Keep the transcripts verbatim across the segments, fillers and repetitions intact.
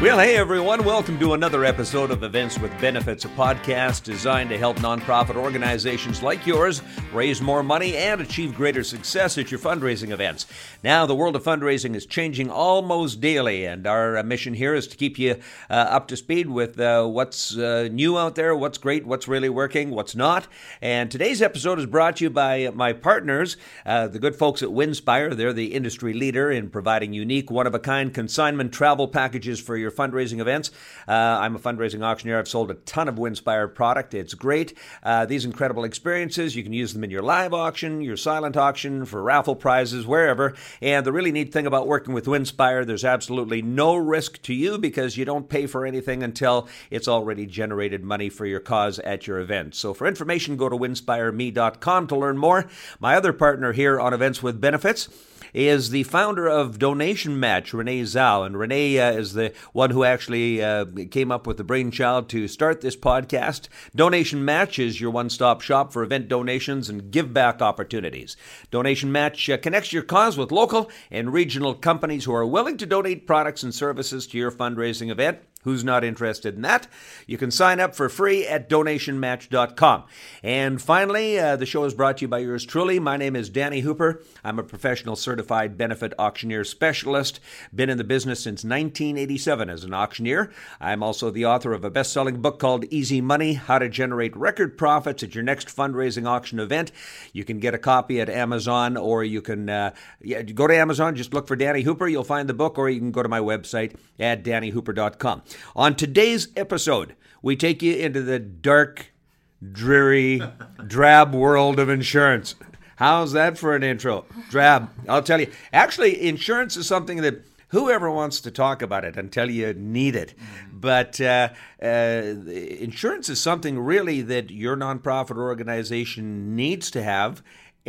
Well, hey everyone, welcome to another episode of Events with Benefits, a podcast designed to help nonprofit organizations like yours raise more money and achieve greater success at your fundraising events. Now, the world of fundraising is changing almost daily, and our uh, mission here is to keep you uh, up to speed with uh, what's uh, new out there, what's great, what's really working, what's not. And today's episode is brought to you by my partners, uh, the good folks at Winspire. They're the industry leader in providing unique, one-of-a-kind consignment travel packages for your fundraising events. Uh, I'm a fundraising auctioneer. I've sold a ton of Winspire product. It's great. Uh, these incredible experiences, you can use them in your live auction, your silent auction, for raffle prizes, wherever. And the really neat thing about working with Winspire, there's absolutely no risk to you because you don't pay for anything until it's already generated money for your cause at your event. So for information, go to winspire me dot com to learn more. My other partner here on Events with Benefits is the founder of Donation Match, Renee Zhao. And Renee uh, is the one who actually uh, came up with the brainchild to start this podcast. Donation Match is your one-stop shop for event donations and give-back opportunities. Donation Match uh, connects your cause with local and regional companies who are willing to donate products and services to your fundraising event. Who's not interested in that? You can sign up for free at donation match dot com. And finally, uh, the show is brought to you by yours truly. My name is Danny Hooper. I'm a professional certified benefit auctioneer specialist. Been in the business since nineteen eighty-seven as an auctioneer. I'm also the author of a best-selling book called Easy Money, How to Generate Record Profits at Your Next Fundraising Auction Event. You can get a copy at Amazon, or you can uh, yeah, go to Amazon, just look for Danny Hooper. You'll find the book, or you can go to my website at danny hooper dot com. On today's episode, we take you into the dark, dreary, drab world of insurance. How's that for an intro? Drab. I'll tell you. Actually, insurance is something that whoever wants to talk about it until you need it. But uh, uh, insurance is something really that your nonprofit organization needs to have.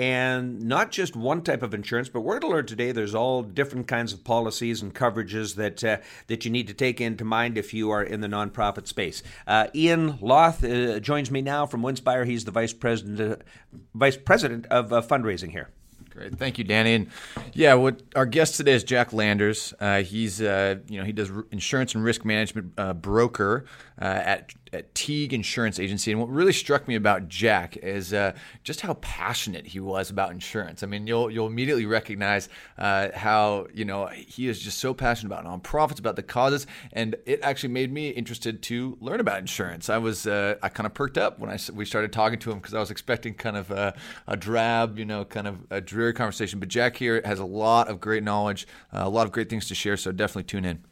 And not just one type of insurance, but we're going to learn today there's all different kinds of policies and coverages that uh, that you need to take into mind if you are in the nonprofit space. Uh, Ian Loth uh, joins me now from Winspire. He's the vice president uh, vice president of uh, fundraising here. Great, thank you, Danny. And yeah, what our guest today is Jack Landers. Uh, he's uh, you know he does insurance and risk management uh, broker uh, at at Teague Insurance Agency. And what really struck me about Jack is uh, just how passionate he was about insurance. I mean, you'll you'll immediately recognize uh, how you know he is just so passionate about nonprofits, about the causes, and it actually made me interested to learn about insurance. I was uh, I kind of perked up when I we started talking to him because I was expecting kind of a, a drab, you know, kind of a dreary conversation. But Jack here has a lot of great knowledge, uh, a lot of great things to share. So definitely tune in.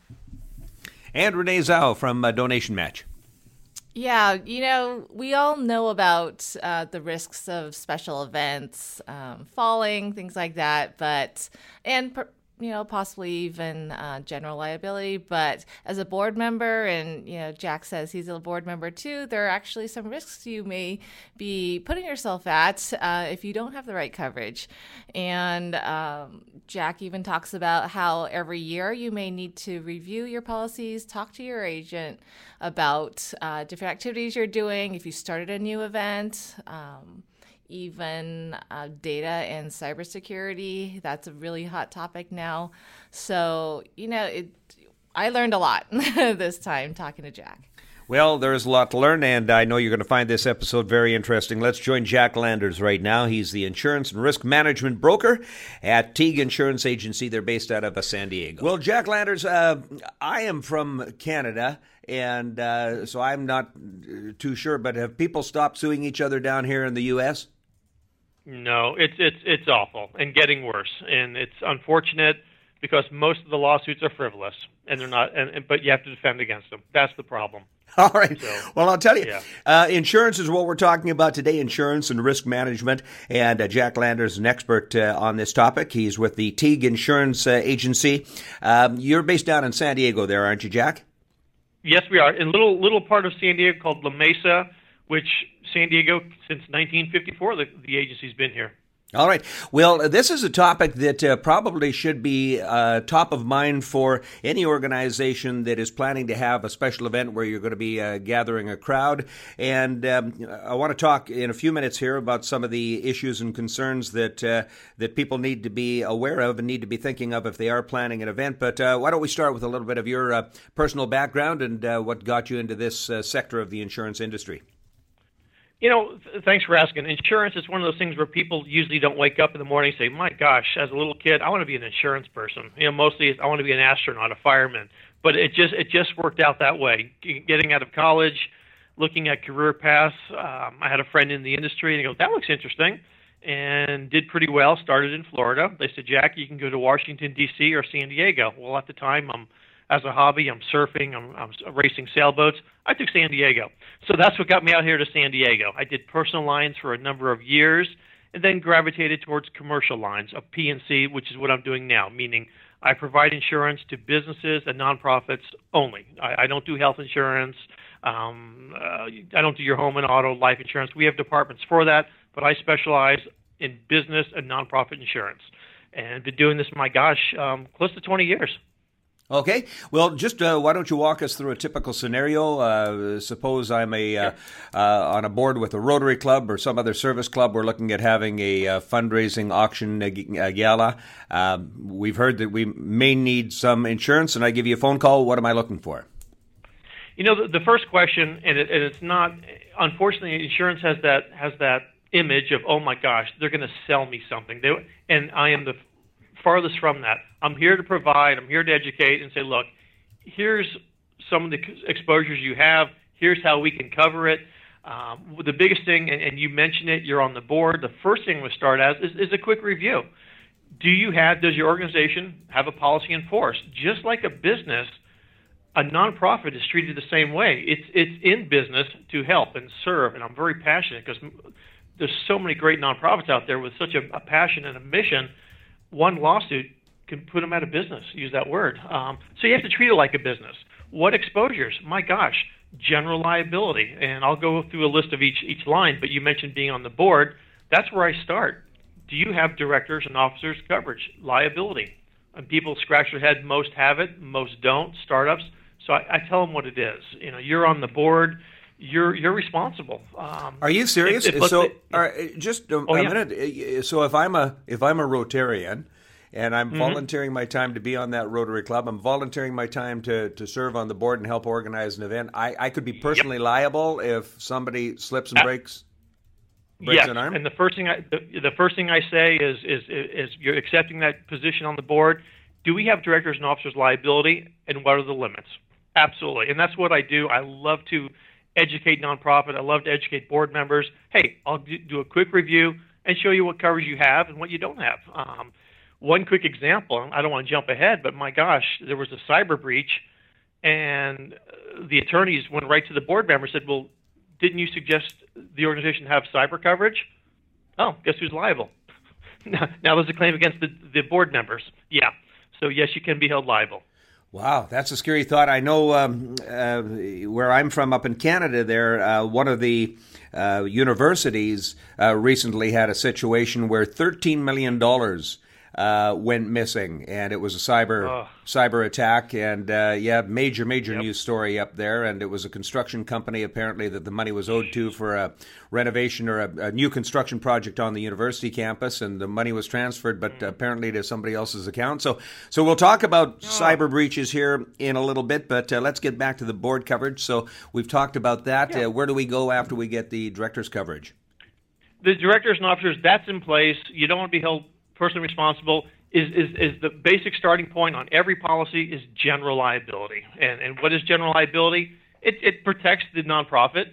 And Renee Zhao from uh, Donation Match. Yeah, you know, we all know about uh, the risks of special events, um, falling, things like that, but, and, you know, possibly even uh, general liability. But as a board member, and, you know, Jack says he's a board member too, there are actually some risks you may be putting yourself at uh, if you don't have the right coverage. And um, Jack even talks about how every year you may need to review your policies, talk to your agent about uh, different activities you're doing, if you started a new event, um, even uh, data and cybersecurity. That's a really hot topic now. So, you know, it, I learned a lot this time talking to Jack. Well, there's a lot to learn, and I know you're going to find this episode very interesting. Let's join Jack Landers right now. He's the insurance and risk management broker at Teague Insurance Agency. They're based out of uh, San Diego. Well, Jack Landers, uh, I am from Canada, and uh, so I'm not too sure, but have people stopped suing each other down here in the U S? No, it's it's it's awful and getting worse, and it's unfortunate because most of the lawsuits are frivolous, and they're not. And, and but you have to defend against them. That's the problem. All right. So, well, I'll tell you, yeah. uh, insurance is what we're talking about today, insurance and risk management. And uh, Jack Landers is an expert uh, on this topic. He's with the Teague Insurance uh, Agency. Um, you're based down in San Diego there, aren't you, Jack? Yes, we are. In a little, little part of San Diego called La Mesa, which San Diego, since nineteen fifty-four, the, the agency's been here. All right. Well, this is a topic that uh, probably should be uh, top of mind for any organization that is planning to have a special event where you're going to be uh, gathering a crowd. And um, I want to talk in a few minutes here about some of the issues and concerns that uh, that people need to be aware of and need to be thinking of if they are planning an event. But uh, why don't we start with a little bit of your uh, personal background and uh, what got you into this uh, sector of the insurance industry? You know, th- thanks for asking. Insurance is one of those things where people usually don't wake up in the morning and say, my gosh, as a little kid, I want to be an insurance person. You know, mostly it's, I want to be an astronaut, a fireman. But it just it just worked out that way. G- Getting out of college, looking at career paths, um, I had a friend in the industry, and he goes, that looks interesting, and did pretty well, started in Florida. They said, Jack, you can go to Washington, D C or San Diego. Well, at the time, I'm as a hobby, I'm surfing, I'm, I'm racing sailboats. I took San Diego. So that's what got me out here to San Diego. I did personal lines for a number of years and then gravitated towards commercial lines, a P and C, which is what I'm doing now, meaning I provide insurance to businesses and nonprofits only. I, I don't do health insurance. Um, uh, I don't do your home and auto life insurance. We have departments for that, but I specialize in business and nonprofit insurance. And been doing this, my gosh, um, close to twenty years. Okay. Well, just uh, why don't you walk us through a typical scenario? Uh, suppose I'm a uh, uh, on a board with a Rotary Club or some other service club. We're looking at having a uh, fundraising auction a, a gala. Um, we've heard that we may need some insurance, and I give you a phone call. What am I looking for? You know, the, the first question, and, it, and it's not. Unfortunately, insurance has that has that image of, oh my gosh, they're going to sell me something, they, and I am the farthest from that. I'm here to provide, I'm here to educate and say, look, here's some of the exposures you have, here's how we can cover it. Um, the biggest thing, and, and you mentioned it, you're on the board, the first thing we start as is, is a quick review. Do you have, does your organization have a policy in force? Just like a business, a nonprofit is treated the same way. It's, it's in business to help and serve, and I'm very passionate because there's so many great nonprofits out there with such a, a passion and a mission. One lawsuit can put them out of business, use that word. Um, so you have to treat it like a business. What exposures? My gosh, general liability. And I'll go through a list of each each line, but you mentioned being on the board. That's where I start. Do you have directors and officers coverage? Liability. And people scratch their head, most have it, most don't, startups. So I, I tell them what it is. You know, you're on the board. You're you're responsible. Um, Are you serious? If, if, so, if, are, just a, oh, a yeah. minute. So, if I'm a if I'm a Rotarian, and I'm mm-hmm. volunteering my time to be on that Rotary Club, I'm volunteering my time to, to serve on the board and help organize an event. I, I could be personally yep. liable if somebody slips and breaks breaks yes. an arm. And the first thing I the, the first thing I say is, is is you're accepting that position on the board. Do we have directors and officers liability, and what are the limits? Absolutely, and that's what I do. I love to educate nonprofit. I love to educate board members. Hey, I'll do a quick review and show you what coverage you have and what you don't have. Um, one quick example, I don't want to jump ahead, but my gosh, there was a cyber breach, and the attorneys went right to the board member and said, well, didn't you suggest the organization have cyber coverage? Oh, guess who's liable? now, now there's a claim against the, the board members. Yeah, so yes, you can be held liable. Wow, that's a scary thought. I know um, uh, where I'm from up in Canada there, uh, one of the uh, universities uh, recently had a situation where thirteen million dollars uh, went missing, and it was a cyber oh. cyber attack, and uh, yeah, major, major Yep. news story up there, and it was a construction company apparently that the money was owed to for a renovation or a, a new construction project on the university campus, and the money was transferred, but mm. apparently to somebody else's account. So, so we'll talk about oh. cyber breaches here in a little bit, but uh, let's get back to the board coverage. So we've talked about that. Yeah. Uh, where do we go after we get the director's coverage? The directors and officers, that's in place. You don't want to be held personally responsible. Is, is is the basic starting point on every policy is general liability. And and what is general liability? It it protects the nonprofit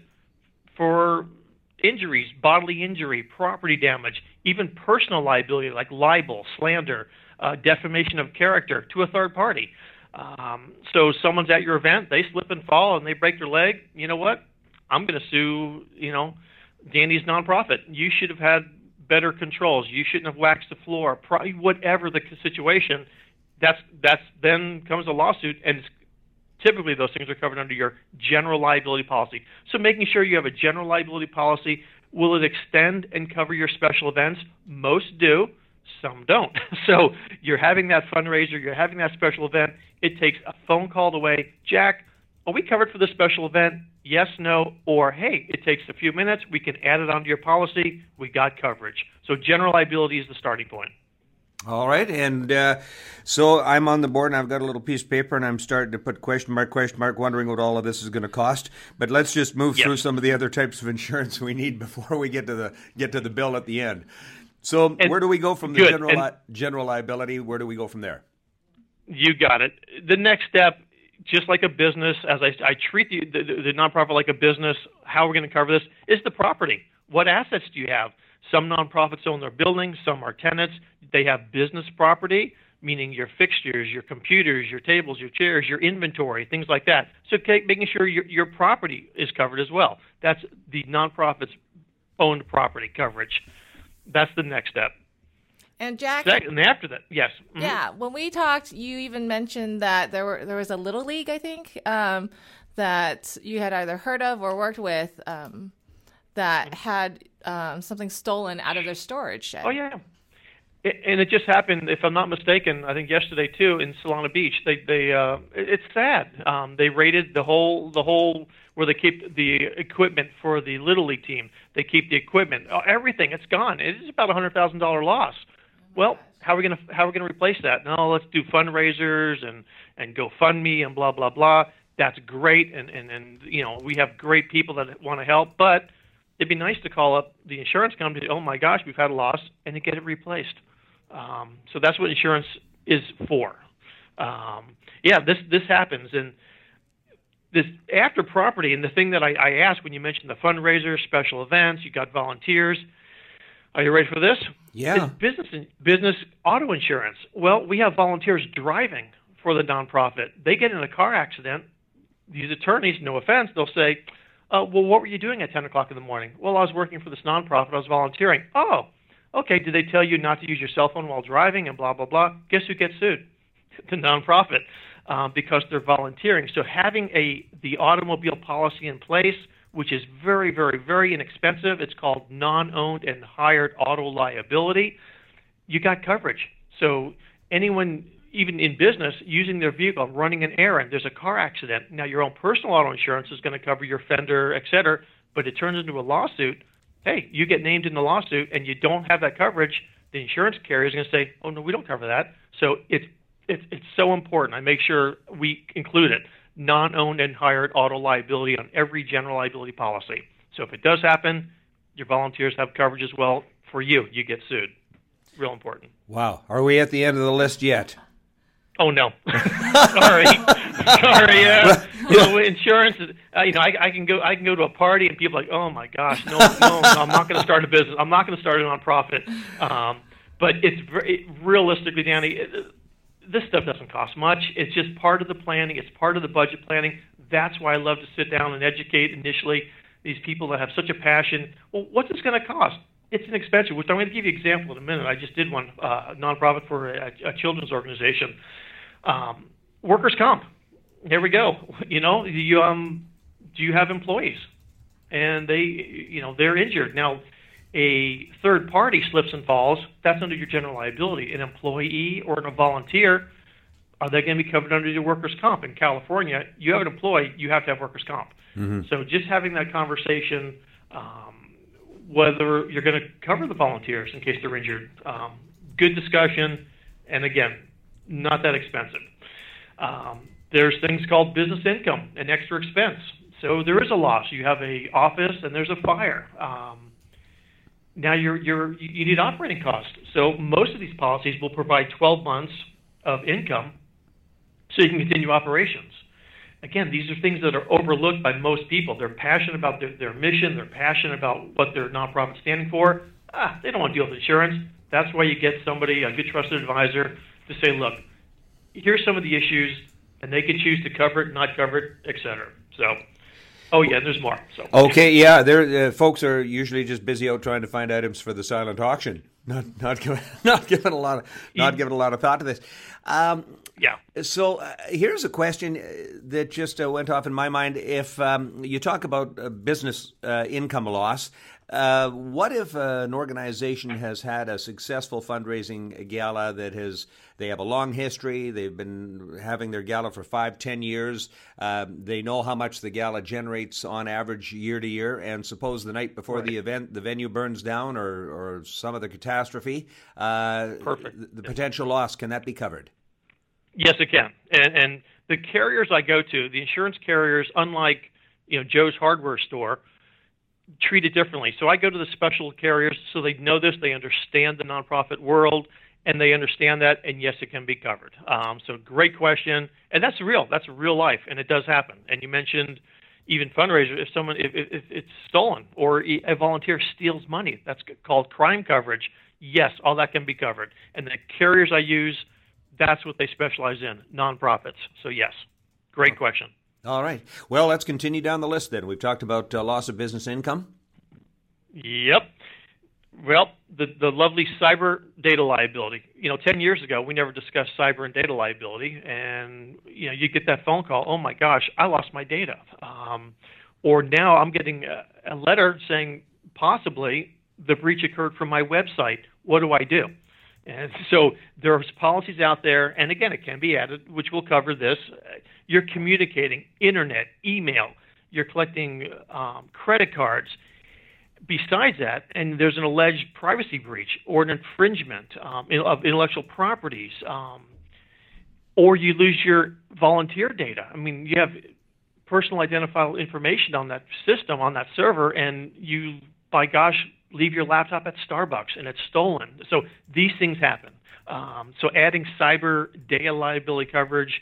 for injuries, bodily injury, property damage, even personal liability like libel, slander, uh, defamation of character to a third party. Um, so someone's at your event, they slip and fall and they break their leg. You know what? I'm going to sue, you know, Danny's nonprofit. You should have had better controls. You shouldn't have waxed the floor. Probably whatever the situation, that's that's then comes a lawsuit, and it's, typically those things are covered under your general liability policy. So making sure you have a general liability policy Will it extend and cover your special events? Most do. Some don't. So you're having that fundraiser, you're having that special event. It takes a phone call away. Jack, are we covered for this special event? Yes, no, or hey, it takes a few minutes. We can add it onto your policy. We got coverage. So general liability is the starting point. All right, and uh, so I'm on the board, and I've got a little piece of paper, and I'm starting to put question mark, question mark, wondering what all of this is going to cost. But let's just move Yes. through some of the other types of insurance we need before we get to the get to the bill at the end. So And- where do we go from the good, general and- li- general liability? Where do we go from there? You got it. The next step, just like a business, as I, I treat the, the, the nonprofit like a business, how we're going to cover this is the property. What assets do you have? Some nonprofits own their buildings, some are tenants. They have business property, meaning your fixtures, your computers, your tables, your chairs, your inventory, things like that. So okay, making sure your, your property is covered as well. That's the nonprofit's owned property coverage. That's the next step. And Jack, Second, and after that, yes. Mhm. yeah, when we talked, you even mentioned that there were there was a little league, I think, um, that you had either heard of or worked with um, that had um, something stolen out of their storage shed. Oh yeah, It- and it just happened. If I'm not mistaken, I think yesterday too in Solana Beach. They they uh, it- it's sad. Um, they raided the whole the whole where they keep the equipment for the Little League team. They keep the equipment, oh, everything. It's gone. It is about a hundred thousand dollar loss. Well, how are we gonna how are we gonna replace that? No, let's do fundraisers and and GoFundMe and blah blah blah. That's great, and and and you know we have great people that want to help, but it'd be nice to call up the insurance company. Oh my gosh, we've had a loss, and to get it replaced. Um, so that's what insurance is for. Um, yeah, this this happens, and this after property. And the thing that I, I asked when you mentioned the fundraiser, special events, you got volunteers. Are you ready for this? Yeah. It's business business auto insurance. Well, we have volunteers driving for the nonprofit. They get in a car accident. These attorneys, no offense, they'll say, uh, well, what were you doing at ten o'clock in the morning? Well, I was working for this nonprofit. I was volunteering. Oh, okay. Did they tell you not to use your cell phone while driving and blah, blah, blah? Guess who gets sued? The nonprofit, uh, because they're volunteering. So having a the automobile policy in place, which is very, very, very inexpensive. It's called non-owned and hired auto liability. You got coverage. So anyone, even in business, using their vehicle, running an errand, there's a car accident. Now, your own personal auto insurance is going to cover your fender, et cetera, but it turns into a lawsuit. Hey, you get named in the lawsuit and you don't have that coverage, the insurance carrier is going to say, oh, no, we don't cover that. So it's, it's, it's so important. I make sure we include it. Non-owned and hired auto liability on every general liability policy. So if it does happen, your volunteers have coverage as well. For you, you get sued. Real important. Wow. Are we at the end of the list yet? Oh no, sorry, sorry. Uh, you know, insurance. is- Uh, you know, I, I can go. I can go to a party and people are like, oh my gosh, no, no, no I'm not going to start a business. I'm not going to start a nonprofit. Um, but it's very, it, realistically, Danny, it, this stuff doesn't cost much. It's just part of the planning. It's part of the budget planning. That's why I love to sit down and educate initially these people that have such a passion. Well, what's this going to cost? It's inexpensive, which I'm going to give you an example in a minute. I just did one, uh, a nonprofit for a, a children's organization. Um, workers' comp. There we go. You know, you, um, do you have employees? And they, you know, they're injured. Now, a third party slips and falls, that's under your general liability. An employee or a volunteer, are they going to be covered under your workers' comp? In California, you have an employee, you have to have workers' comp. Mm-hmm. So just having that conversation, um, whether you're going to cover the volunteers in case they're injured, um, good discussion, and again, not that expensive. Um, there's things called business income, an extra expense. So there is a loss. You have a office and there's a fire. Um, now you're, you're, you need operating costs. So most of these policies will provide twelve months of income so you can continue operations. Again, these are things that are overlooked by most people. They're passionate about their, their mission. They're passionate about what their nonprofit is standing for. Ah, they don't want to deal with insurance. That's why you get somebody, a good trusted advisor, to say, look, here's some of the issues, and they can choose to cover it, not cover it, et cetera. So, oh yeah, there's more. So okay, yeah, there uh, folks are usually just busy out trying to find items for the silent auction, not not giving not giving a lot of not giving a lot of thought to this. Um, yeah. So uh, here's a question that just uh, went off in my mind. If um, you talk about uh, business uh, income loss, Uh, what if uh, an organization has had a successful fundraising gala that has, they have a long history, they've been having their gala for five, ten years, uh, they know how much the gala generates on average year to year, and suppose the night before right. the event the venue burns down or, or some other catastrophe, uh, Perfect. the, the potential loss, can that be covered? Yes, it can. And, and the carriers I go to, the insurance carriers, unlike you know Joe's hardware store, treat it differently. So I go to the special carriers so they know this, they understand the nonprofit world, and they understand that, and yes, it can be covered. Um, so great question, and that's real. That's real life, and it does happen. And you mentioned even fundraisers. If someone, if, if, if it's stolen or a volunteer steals money, that's called crime coverage. Yes, all that can be covered. And the carriers I use, that's what they specialize in, nonprofits. So yes, great question. All right. Well, let's continue down the list then. We've talked about uh, loss of business income. Yep. Well, the the lovely cyber data liability. You know, ten years ago, we never discussed cyber and data liability. And, you know, you get that phone call, oh, my gosh, I lost my data. Um, or now I'm getting a, a letter saying possibly the breach occurred from my website. What do I do? And so there's policies out there, and again, it can be added, which will cover this. You're communicating, internet, email, you're collecting um, credit cards. Besides that, and there's an alleged privacy breach or an infringement um, of intellectual properties, um, or you lose your volunteer data. I mean, you have personal identifiable information on that system, on that server, and you, by gosh, leave your laptop at Starbucks and it's stolen. So these things happen. Um, so adding cyber data liability coverage,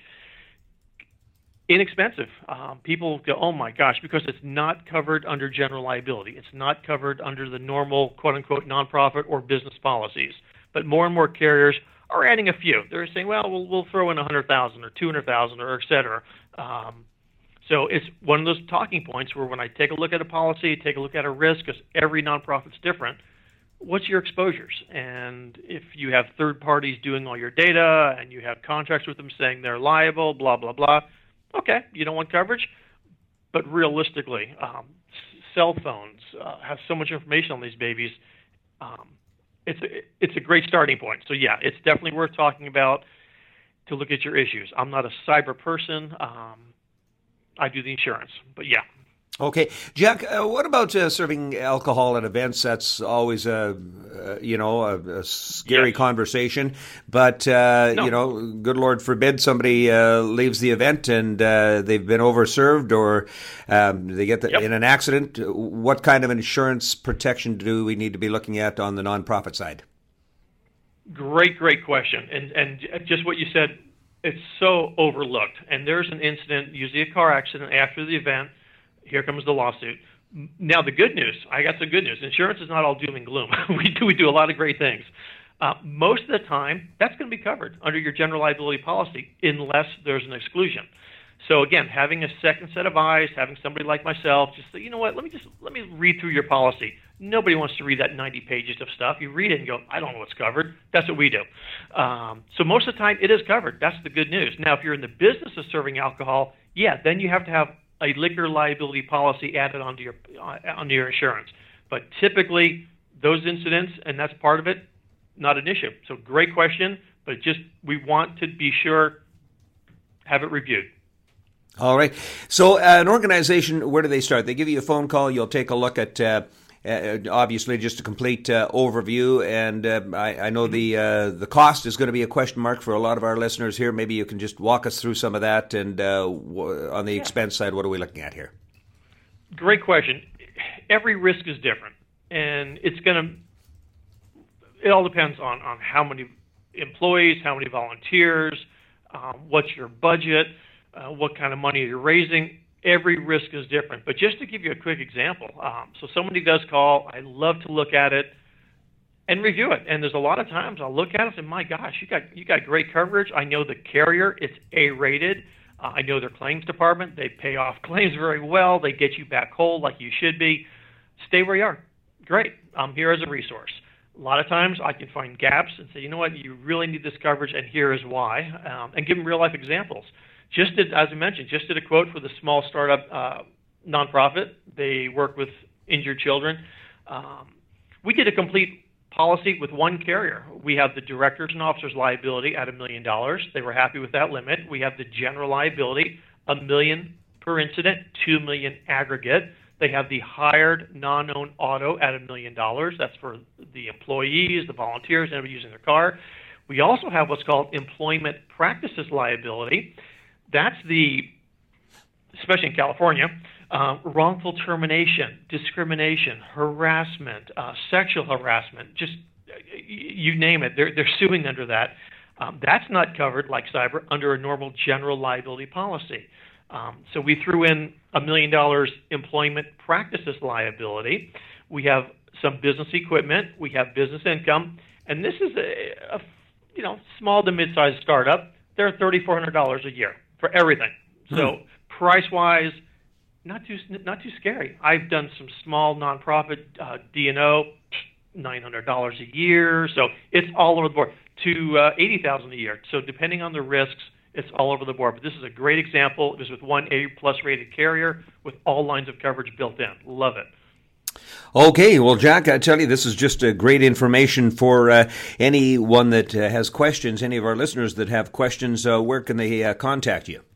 inexpensive. Um, people go, oh my gosh, because it's not covered under general liability. It's not covered under the normal quote unquote nonprofit or business policies. But more and more carriers are adding a few. They're saying, well, we'll, we'll throw in one hundred thousand or two hundred thousand or et cetera. Um, So it's one of those talking points where when I take a look at a policy, take a look at a risk, because every nonprofit's different, what's your exposures? And if you have third parties doing all your data and you have contracts with them saying they're liable, blah, blah, blah, okay, you don't want coverage. But realistically, um, cell phones uh, have so much information on these babies. Um, it's, a, it's a great starting point. So, yeah, it's definitely worth talking about to look at your issues. I'm not a cyber person. Um, I do the insurance, but yeah. Okay, Jack. Uh, what about uh, serving alcohol at events? That's always a, uh, you know, a, a scary yes. conversation. But uh, no. you know, good Lord forbid somebody uh, leaves the event and uh, they've been overserved, or um, they get the, yep. in an accident. What kind of insurance protection do we need to be looking at on the nonprofit side? Great, great question, and and just what you said. It's so overlooked. And there's an incident, usually a car accident, after the event. Here comes the lawsuit. Now, the good news, I got some good news. Insurance is not all doom and gloom. we do we do a lot of great things. Uh, most of the time, that's going to be covered under your general liability policy unless there's an exclusion. So again, having a second set of eyes, having somebody like myself just say, you know what, let me just let me read through your policy. Nobody wants to read that ninety pages of stuff. You read it and go, I don't know what's covered. That's what we do. Um, so most of the time, it is covered. That's the good news. Now, if you're in the business of serving alcohol, yeah, then you have to have a liquor liability policy added onto your uh, onto your insurance. But typically, those incidents, and that's part of it, not an issue. So great question, but just we want to be sure, have it reviewed. All right. So uh, an organization, where do they start? They give you a phone call. You'll take a look at, uh, uh, obviously, just a complete uh, overview. And uh, I, I know the uh, the cost is going to be a question mark for a lot of our listeners here. Maybe you can just walk us through some of that. And uh, w- on the yeah. expense side, what are we looking at here? Great question. Every risk is different. And it's going to, it all depends on, on how many employees, how many volunteers, um, what's your budget. Uh, what kind of money you're raising. Every risk is different. But just to give you a quick example, um, so somebody does call, I love to look at it and review it. And there's a lot of times I'll look at it and say, my gosh, you got you got great coverage. I know the carrier, it's A-rated. Uh, I know their claims department. They pay off claims very well. They get you back whole like you should be. Stay where you are. Great. I'm here as a resource. A lot of times I can find gaps and say, you know what, you really need this coverage, and here is why, um, and give them real-life examples. Just did, as I mentioned, just did a quote for the small startup uh, nonprofit. They work with injured children. Um, we did a complete policy with one carrier. We have the directors and officers liability at a million dollars. They were happy with that limit. We have the general liability, a million per incident, two million aggregate. They have the hired non-owned auto at a million dollars. That's for the employees, the volunteers, anybody using their car. We also have what's called employment practices liability. That's the, especially in California, Uh, wrongful termination, discrimination, harassment, uh, sexual harassment, just uh, you name it. They're, they're suing under that. Um, that's not covered, like cyber, under a normal general liability policy. Um, so we threw in a million dollars employment practices liability. We have some business equipment. We have business income. And this is a, a you know, small to mid-sized startup. They're thirty-four hundred dollars a year for everything. So hmm. price-wise, Not too not too scary. I've done some small nonprofit uh, D and O, nine hundred dollars a year. So it's all over the board. To uh, eighty thousand dollars a year. So depending on the risks, it's all over the board. But this is a great example. It was with one A plus rated carrier with all lines of coverage built in. Love it. Okay, well, Jack, I tell you, this is just uh, great information for uh, anyone that uh, has questions. Any of our listeners that have questions, uh, where can they uh, contact you?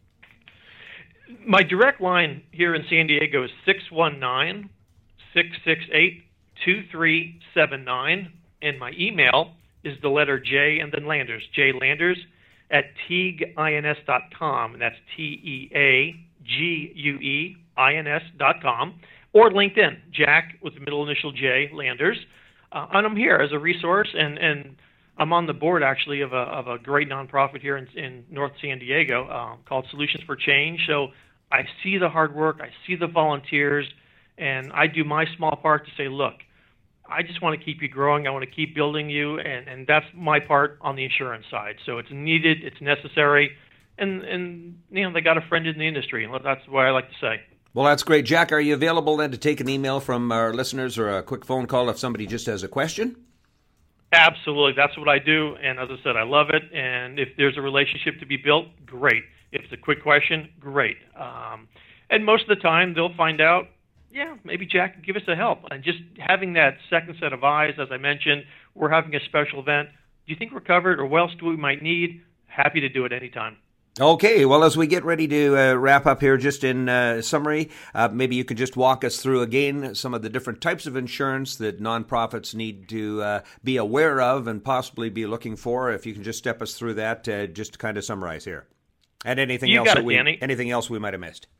My direct line here in San Diego is six one nine, six six eight, two three seven nine, and my email is the letter J and then Landers, J Landers at teague ins dot com, and that's T E A G U E I N S dot com, or LinkedIn, Jack with the middle initial J, Landers. Uh, and I'm here as a resource, and, and I'm on the board, actually, of a, of a great nonprofit here in, in North San Diego uh, called Solutions for Change. So I see the hard work, I see the volunteers, and I do my small part to say, look, I just want to keep you growing, I want to keep building you, and, and that's my part on the insurance side. So it's needed, it's necessary, and, and you know, they got a friend in the industry, and that's what I like to say. Well, that's great. Jack, are you available then to take an email from our listeners or a quick phone call if somebody just has a question? Absolutely. That's what I do, and as I said, I love it, and if there's a relationship to be built, great. If it's a quick question, great. Um, and most of the time, they'll find out, yeah, maybe Jack can give us a help. And just having that second set of eyes, as I mentioned, we're having a special event. Do you think we're covered, or what else do we might need? Happy to do it anytime. Okay, well, as we get ready to uh, wrap up here, just in uh, summary, uh, maybe you could just walk us through again some of the different types of insurance that nonprofits need to uh, be aware of and possibly be looking for. If you can just step us through that, uh, just to kind of summarize here. And anything you else got that it, we Danny. anything else we might have missed?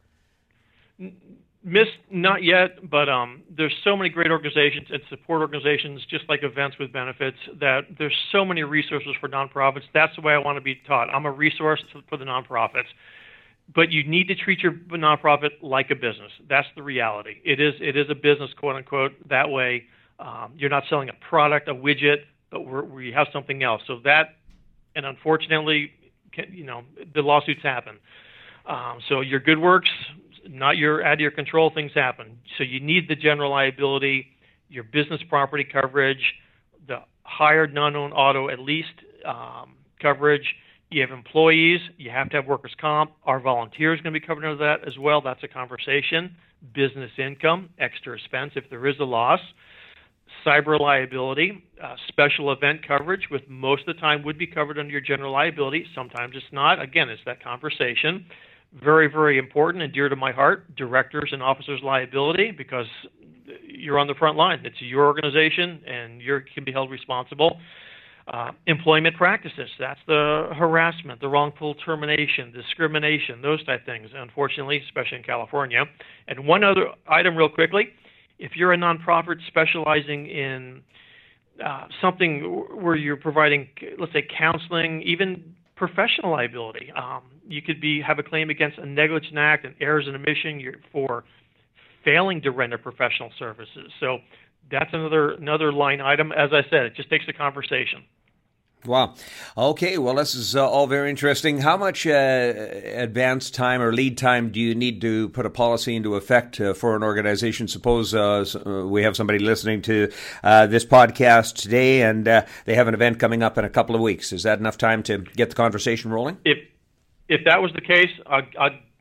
Missed, not yet, but um, there's so many great organizations and support organizations, just like Events with Benefits, that there's so many resources for nonprofits. That's the way I want to be taught. I'm a resource for the nonprofits. But you need to treat your nonprofit like a business. That's the reality. It is it is a business, quote unquote. That way, um, you're not selling a product, a widget, but we're, we have something else. So that, and unfortunately, you know, the lawsuits happen. Um, so your good works, not your out of your control, things happen. So you need the general liability, your business property coverage, the hired non-owned auto at least um, coverage. You have employees, you have to have workers' comp. Our volunteers going to be covered under that as well. That's a conversation. Business income, extra expense if there is a loss. Cyber liability, uh, special event coverage, with most of the time would be covered under your general liability. Sometimes it's not. Again, it's that conversation. Very, very important and dear to my heart, directors and officers liability, because you're on the front line. It's your organization and you can be held responsible. Uh, employment practices, that's the harassment, the wrongful termination, discrimination, those type of things, unfortunately, especially in California. And one other item real quickly, if you're a nonprofit specializing in uh, something where you're providing, let's say, counseling, even professional liability, um, you could be have a claim against a negligent act, an errors and omission you're, for failing to render professional services. So that's another another line item. As I said, it just takes a conversation. Wow. Okay, well, this is uh, all very interesting. How much uh, advance time or lead time do you need to put a policy into effect uh, for an organization? Suppose uh, we have somebody listening to uh, this podcast today and uh, they have an event coming up in a couple of weeks. Is that enough time to get the conversation rolling? If if that was the case, I'd, I'd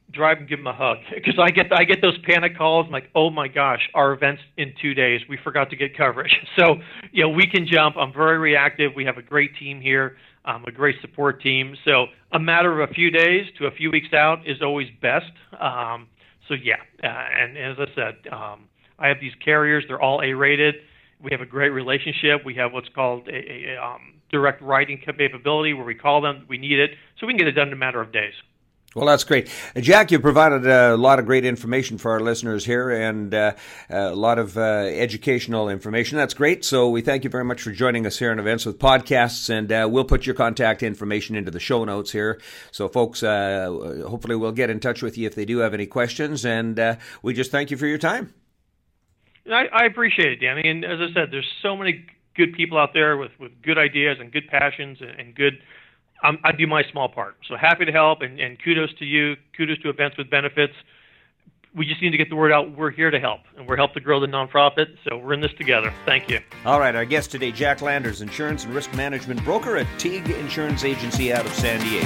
drive and give them a hug, because I get I get those panic calls. I'm like, oh my gosh, our event's in two days. We forgot to get coverage. So, you know, we can jump. I'm very reactive. We have a great team here, um, a great support team. So a matter of a few days to a few weeks out is always best. Um, so yeah, uh, and, and as I said, um, I have these carriers. They're all A-rated. We have a great relationship. We have what's called a, a um, direct writing capability, where we call them, we need it, so we can get it done in a matter of days. Well, that's great. Uh, Jack, you provided a lot of great information for our listeners here, and uh, a lot of uh, educational information. That's great. So we thank you very much for joining us here on Events with Podcasts, and uh, we'll put your contact information into the show notes here. So folks, uh, hopefully we'll get in touch with you if they do have any questions, and uh, we just thank you for your time. I, I appreciate it, Danny. And as I said, there's so many good people out there with, with good ideas and good passions and, and good Um, I do my small part. So happy to help, and, and kudos to you. Kudos to Events with Benefits. We just need to get the word out. We're here to help, and we're help to grow the nonprofit. So we're in this together. Thank you. All right. Our guest today, Jack Landers, Insurance and Risk Management Broker at Teague Insurance Agency out of San Diego.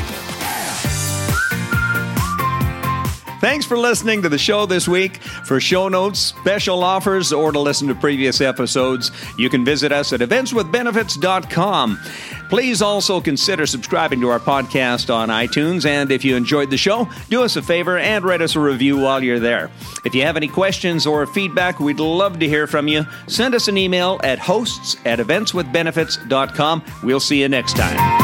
Thanks for listening to the show this week. For show notes, special offers, or to listen to previous episodes, you can visit us at events with benefits dot com. Please also consider subscribing to our podcast on iTunes, and if you enjoyed the show, do us a favor and write us a review while you're there. If you have any questions or feedback, we'd love to hear from you. Send us an email at hosts at events with benefits dot com. We'll see you next time.